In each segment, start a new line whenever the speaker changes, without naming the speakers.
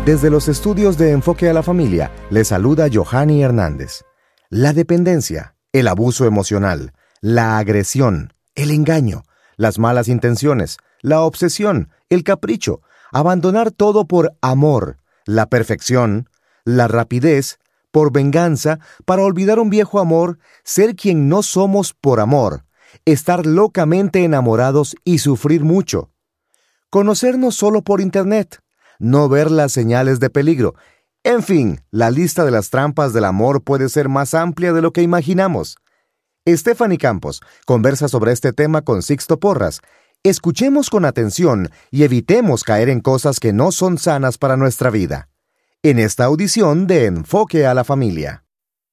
Desde los estudios de Enfoque a la Familia, les saluda Johanny Hernández. La dependencia, el abuso emocional, la agresión, el engaño, las malas intenciones, la obsesión, el capricho, abandonar todo por amor, la perfección, la rapidez, por venganza, para olvidar un viejo amor, ser quien no somos por amor, estar locamente enamorados y sufrir mucho. Conocernos solo por internet, no ver las señales de peligro. En fin, la lista de las trampas del amor puede ser más amplia de lo que imaginamos. Stephanie Campos conversa sobre este tema con Sixto Porras. Escuchemos con atención y evitemos caer en cosas que no son sanas para nuestra vida. En esta audición de Enfoque a la Familia.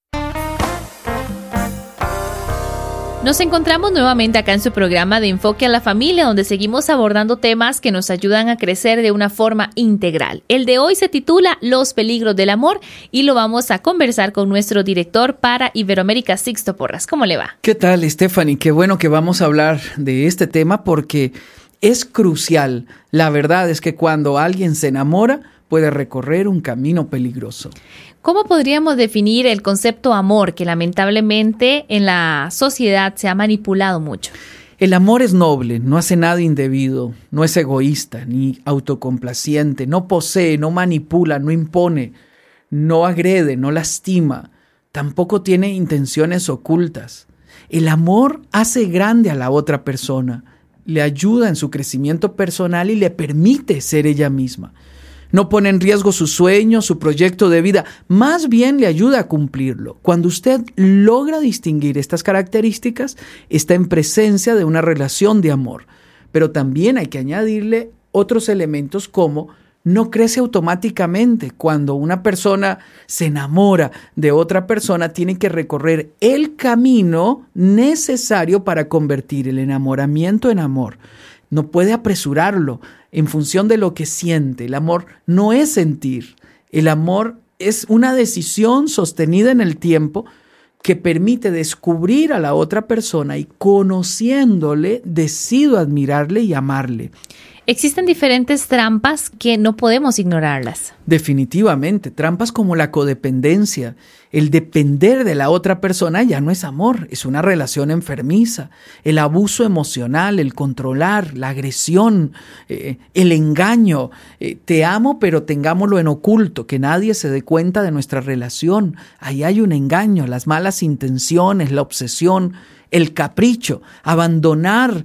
Nos encontramos nuevamente acá en su programa de Enfoque a la Familia, donde seguimos abordando temas que nos ayudan a crecer de una forma integral. El de hoy se titula Los peligros del amor y lo vamos a conversar con nuestro director para Iberoamérica, Sixto Porras. ¿Cómo le va?
¿Qué tal, Stephanie? Qué bueno que vamos a hablar de este tema porque es crucial. La verdad es que cuando alguien se enamora, puede recorrer un camino peligroso.
¿Cómo podríamos definir el concepto amor que lamentablemente en la sociedad se ha manipulado mucho?
El amor es noble, no hace nada indebido, no es egoísta ni autocomplaciente, no posee, no manipula, no impone, no agrede, no lastima, tampoco tiene intenciones ocultas. El amor hace grande a la otra persona, le ayuda en su crecimiento personal y le permite ser ella misma. No pone en riesgo su sueño, su proyecto de vida, más bien le ayuda a cumplirlo. Cuando usted logra distinguir estas características, está en presencia de una relación de amor. Pero también hay que añadirle otros elementos como no crece automáticamente. Cuando una persona se enamora de otra persona, tiene que recorrer el camino necesario para convertir el enamoramiento en amor. No puede apresurarlo en función de lo que siente. El amor no es sentir. El amor es una decisión sostenida en el tiempo que permite descubrir a la otra persona y conociéndole, decido admirarle y amarle.
Existen diferentes trampas que no podemos ignorarlas.
Definitivamente, trampas como la codependencia, el depender de la otra persona ya no es amor, es una relación enfermiza. El abuso emocional, el controlar, la agresión, el engaño. Te amo, pero tengámoslo en oculto, que nadie se dé cuenta de nuestra relación. Ahí hay un engaño, las malas intenciones, la obsesión, el capricho, abandonar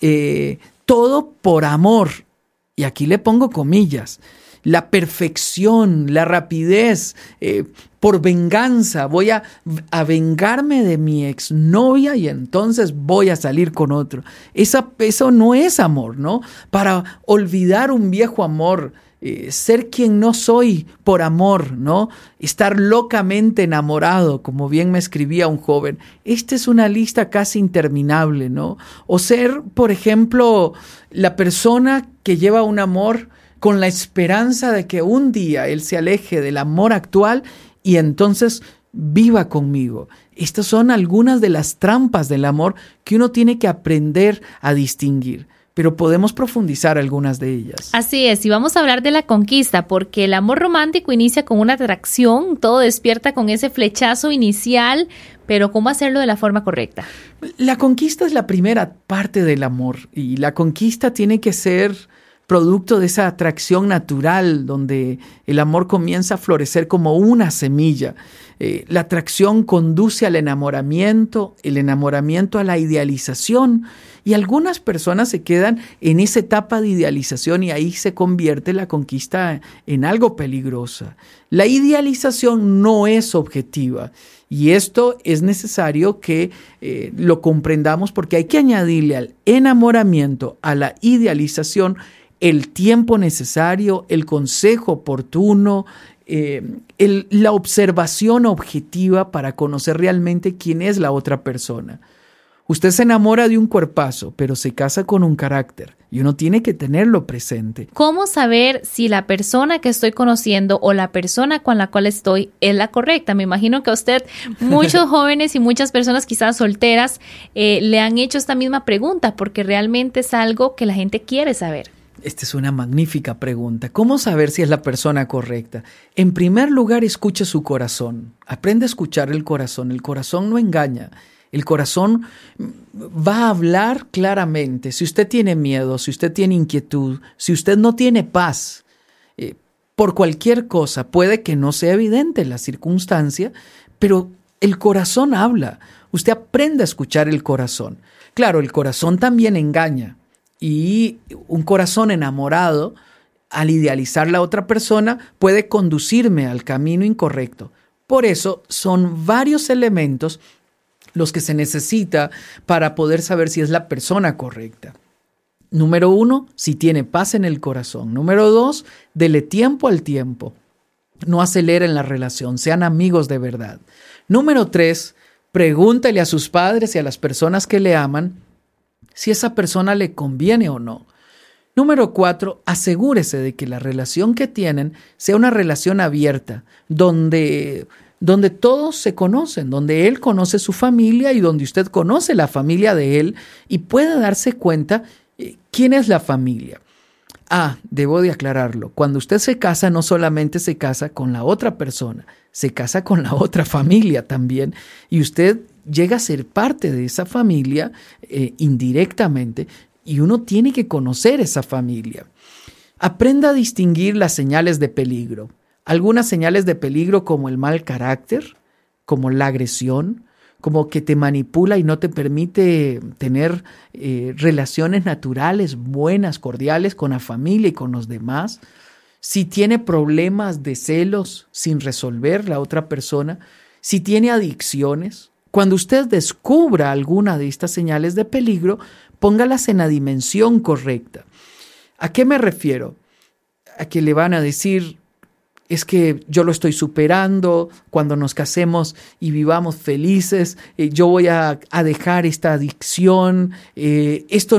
todo por amor, y aquí le pongo comillas, la perfección, la rapidez, por venganza, voy a vengarme de mi exnovia y entonces voy a salir con otro. Eso no es amor, ¿no? Para olvidar un viejo amor, ser quien no soy por amor, ¿no? Estar locamente enamorado, como bien me escribía un joven. Esta es una lista casi interminable, ¿no? O ser, por ejemplo, la persona que lleva un amor con la esperanza de que un día él se aleje del amor actual y entonces viva conmigo. Estas son algunas de las trampas del amor que uno tiene que aprender a distinguir. Pero podemos profundizar algunas de ellas.
Así es, y vamos a hablar de la conquista, porque el amor romántico inicia con una atracción, todo despierta con ese flechazo inicial, pero ¿cómo hacerlo de la forma correcta?
La conquista es la primera parte del amor, y la conquista tiene que ser producto de esa atracción natural, donde el amor comienza a florecer como una semilla. La atracción conduce al enamoramiento, el enamoramiento a la idealización, y algunas personas se quedan en esa etapa de idealización y ahí se convierte la conquista en algo peligrosa. La idealización no es objetiva y esto es necesario que lo comprendamos porque hay que añadirle al enamoramiento, a la idealización, el tiempo necesario, el consejo oportuno, la observación objetiva para conocer realmente quién es la otra persona. Usted se enamora de un cuerpazo, pero se casa con un carácter y uno tiene que tenerlo presente.
¿Cómo saber si la persona que estoy conociendo o la persona con la cual estoy es la correcta? Me imagino que a usted, muchos jóvenes y muchas personas quizás solteras le han hecho esta misma pregunta porque realmente es algo que la gente quiere saber.
Esta es una magnífica pregunta. ¿Cómo saber si es la persona correcta? En primer lugar, escuche su corazón. Aprende a escuchar el corazón. El corazón no engaña. El corazón va a hablar claramente. Si usted tiene miedo, si usted tiene inquietud, si usted no tiene paz, por cualquier cosa, puede que no sea evidente la circunstancia, pero el corazón habla. Usted aprende a escuchar el corazón. Claro, el corazón también engaña. Y un corazón enamorado, al idealizar la otra persona, puede conducirme al camino incorrecto. Por eso son varios elementos los que se necesita para poder saber si es la persona correcta. Número 1, si tiene paz en el corazón. Número 2, dele tiempo al tiempo. No aceleren la relación, sean amigos de verdad. Número 3, pregúntele a sus padres y a las personas que le aman si esa persona le conviene o no. Número 4, asegúrese de que la relación que tienen sea una relación abierta, donde todos se conocen, donde él conoce su familia y donde usted conoce la familia de él y pueda darse cuenta quién es la familia. Debo de aclararlo, cuando usted se casa no solamente se casa con la otra persona, se casa con la otra familia también y usted llega a ser parte de esa familia indirectamente y uno tiene que conocer esa familia. Aprenda a distinguir las señales de peligro. Algunas señales de peligro como el mal carácter, como la agresión, como que te manipula y no te permite tener relaciones naturales, buenas, cordiales con la familia y con los demás. Si tiene problemas de celos sin resolver la otra persona, si tiene adicciones. Cuando usted descubra alguna de estas señales de peligro, póngalas en la dimensión correcta. ¿A qué me refiero? A que le van a decir, es que yo lo estoy superando, cuando nos casemos y vivamos felices, yo voy a dejar esta adicción, esto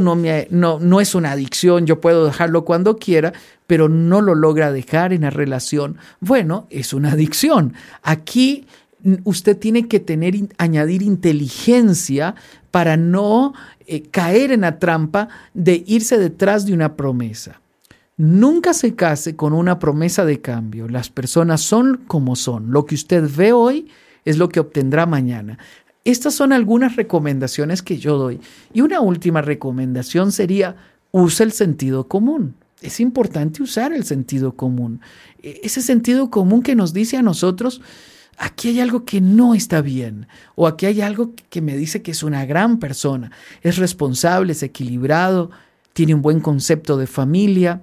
no es una adicción, yo puedo dejarlo cuando quiera, pero no lo logra dejar en la relación. Bueno, es una adicción. Aquí usted tiene que añadir inteligencia para no caer en la trampa de irse detrás de una promesa. Nunca se case con una promesa de cambio. Las personas son como son. Lo que usted ve hoy es lo que obtendrá mañana. Estas son algunas recomendaciones que yo doy. Y una última recomendación sería, use el sentido común. Es importante usar el sentido común. Ese sentido común que nos dice a nosotros, aquí hay algo que no está bien, o aquí hay algo que me dice que es una gran persona, es responsable, es equilibrado, tiene un buen concepto de familia,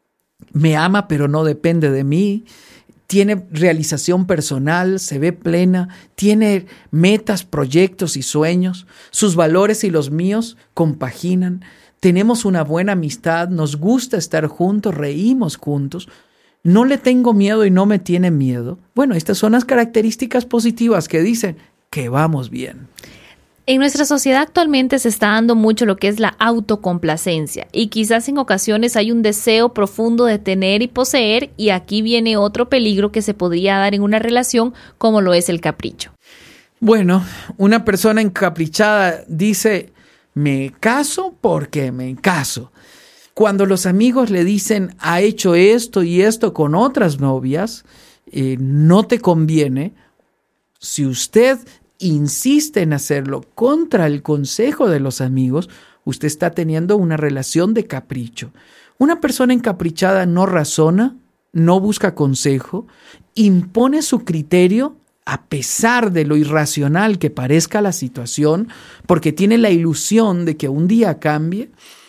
me ama pero no depende de mí, tiene realización personal, se ve plena, tiene metas, proyectos y sueños, sus valores y los míos compaginan, tenemos una buena amistad, nos gusta estar juntos, reímos juntos, no le tengo miedo y no me tiene miedo. Bueno, estas son las características positivas que dicen que vamos bien.
En nuestra sociedad actualmente se está dando mucho lo que es la autocomplacencia y quizás en ocasiones hay un deseo profundo de tener y poseer y aquí viene otro peligro que se podría dar en una relación como lo es el capricho.
Bueno, una persona encaprichada dice, me caso porque me caso. Cuando los amigos le dicen, ha hecho esto y esto con otras novias, no te conviene. Si usted insiste en hacerlo contra el consejo de los amigos, usted está teniendo una relación de capricho. Una persona encaprichada no razona, no busca consejo, impone su criterio a pesar de lo irracional que parezca la situación, porque tiene la ilusión de que un día cambie.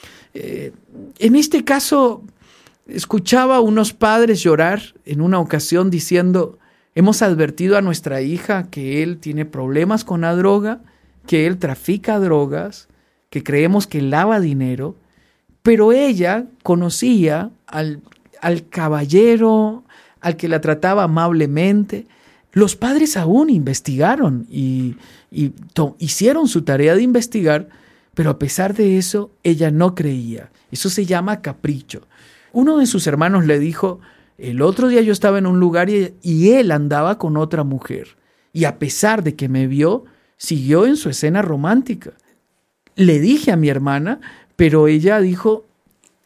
En este caso, escuchaba a unos padres llorar en una ocasión diciendo, hemos advertido a nuestra hija que él tiene problemas con la droga, que él trafica drogas, que creemos que lava dinero, pero ella conocía al caballero, al que la trataba amablemente. Los padres aún investigaron y hicieron su tarea de investigar, pero a pesar de eso, ella no creía. Eso se llama capricho. Uno de sus hermanos le dijo, el otro día yo estaba en un lugar y él andaba con otra mujer. Y a pesar de que me vio, siguió en su escena romántica. Le dije a mi hermana, pero ella dijo,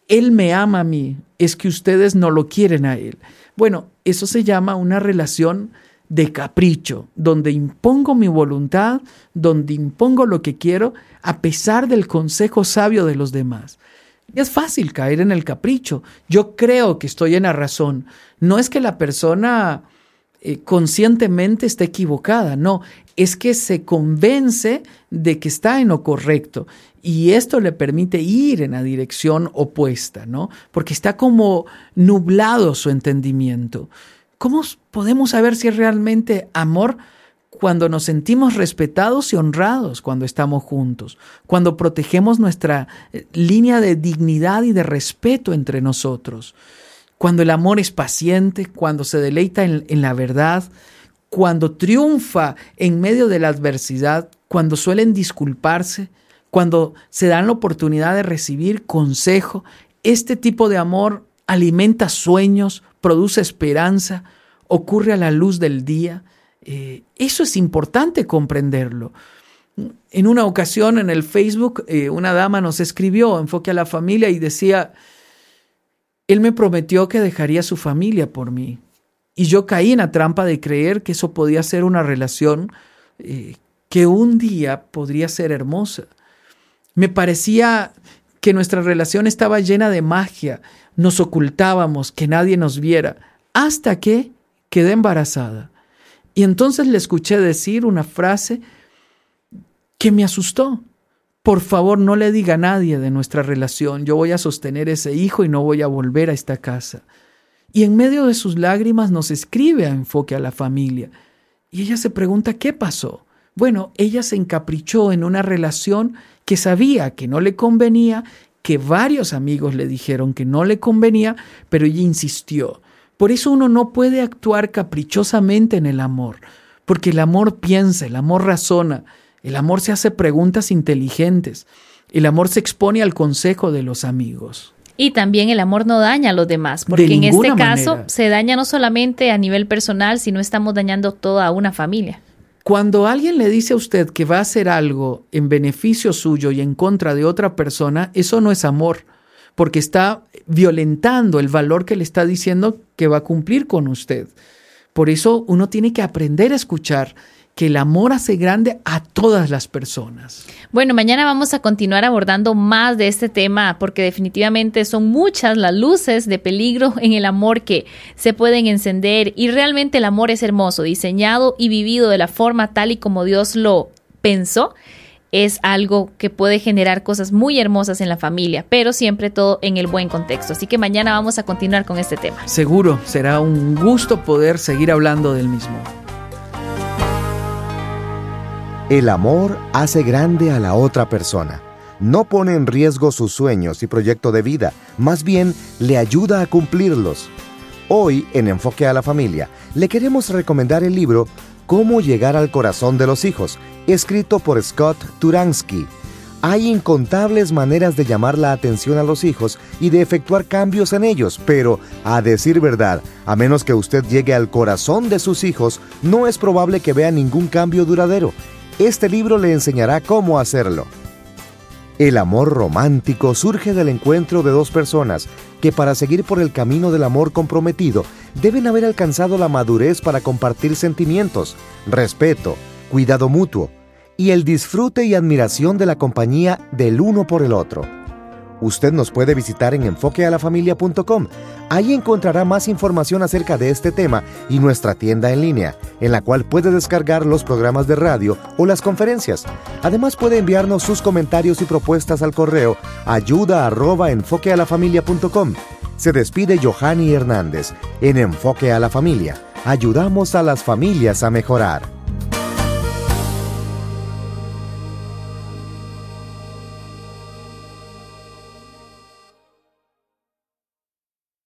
él me ama a mí, es que ustedes no lo quieren a él. Bueno, eso se llama una relación de capricho, donde impongo mi voluntad, donde impongo lo que quiero, a pesar del consejo sabio de los demás. Y es fácil caer en el capricho. Yo creo que estoy en la razón. No es que la persona conscientemente esté equivocada, no, es que se convence de que está en lo correcto. Y esto le permite ir en la dirección opuesta, ¿no? Porque está como nublado su entendimiento. ¿Cómo podemos saber si es realmente amor? Cuando nos sentimos respetados y honrados cuando estamos juntos, cuando protegemos nuestra línea de dignidad y de respeto entre nosotros, cuando el amor es paciente, cuando se deleita en la verdad, cuando triunfa en medio de la adversidad, cuando suelen disculparse, cuando se dan la oportunidad de recibir consejo. Este tipo de amor alimenta sueños, produce esperanza, ocurre a la luz del día. Eso es importante comprenderlo. En una ocasión en el Facebook, una dama nos escribió, Enfoque a la Familia, y decía: él me prometió que dejaría su familia por mí. Y yo caí en la trampa de creer que eso podía ser una relación que un día podría ser hermosa. Me parecía que nuestra relación estaba llena de magia. Nos ocultábamos, que nadie nos viera, hasta que quedé embarazada. Y entonces le escuché decir una frase que me asustó. Por favor, no le diga a nadie de nuestra relación. Yo voy a sostener ese hijo y no voy a volver a esta casa. Y en medio de sus lágrimas nos escribe a Enfoque a la Familia. Y ella se pregunta, ¿qué pasó? Bueno, ella se encaprichó en una relación que sabía que no le convenía, que varios amigos le dijeron que no le convenía, pero ella insistió. Por eso uno no puede actuar caprichosamente en el amor, porque el amor piensa, el amor razona, el amor se hace preguntas inteligentes, el amor se expone al consejo de los amigos.
Y también el amor no daña a los demás, porque en este caso se daña no solamente a nivel personal, sino estamos dañando toda una familia.
Cuando alguien le dice a usted que va a hacer algo en beneficio suyo y en contra de otra persona, eso no es amor, porque está violentando el valor que le está diciendo que va a cumplir con usted. Por eso uno tiene que aprender a escuchar que el amor hace grande a todas las personas.
Bueno, mañana vamos a continuar abordando más de este tema, porque definitivamente son muchas las luces de peligro en el amor que se pueden encender, y realmente el amor es hermoso, diseñado y vivido de la forma tal y como Dios lo pensó. Es algo que puede generar cosas muy hermosas en la familia, pero siempre todo en el buen contexto. Así que mañana vamos a continuar con este tema.
Seguro, será un gusto poder seguir hablando del mismo.
El amor hace grande a la otra persona. No pone en riesgo sus sueños y proyecto de vida, más bien le ayuda a cumplirlos. Hoy, en Enfoque a la Familia, le queremos recomendar el libro Cómo llegar al corazón de los hijos, escrito por Scott Turansky. Hay incontables maneras de llamar la atención a los hijos y de efectuar cambios en ellos, pero, a decir verdad, a menos que usted llegue al corazón de sus hijos, no es probable que vea ningún cambio duradero. Este libro le enseñará cómo hacerlo. El amor romántico surge del encuentro de dos personas que, para seguir por el camino del amor comprometido, deben haber alcanzado la madurez para compartir sentimientos, respeto, cuidado mutuo y el disfrute y admiración de la compañía del uno por el otro. Usted nos puede visitar en enfoquealafamilia.com. Ahí encontrará más información acerca de este tema y nuestra tienda en línea, en la cual puede descargar los programas de radio o las conferencias. Además, puede enviarnos sus comentarios y propuestas al correo ayuda@enfoquealafamilia.com. Se despide Johanny Hernández. En Enfoque a la Familia, ayudamos a las familias a mejorar.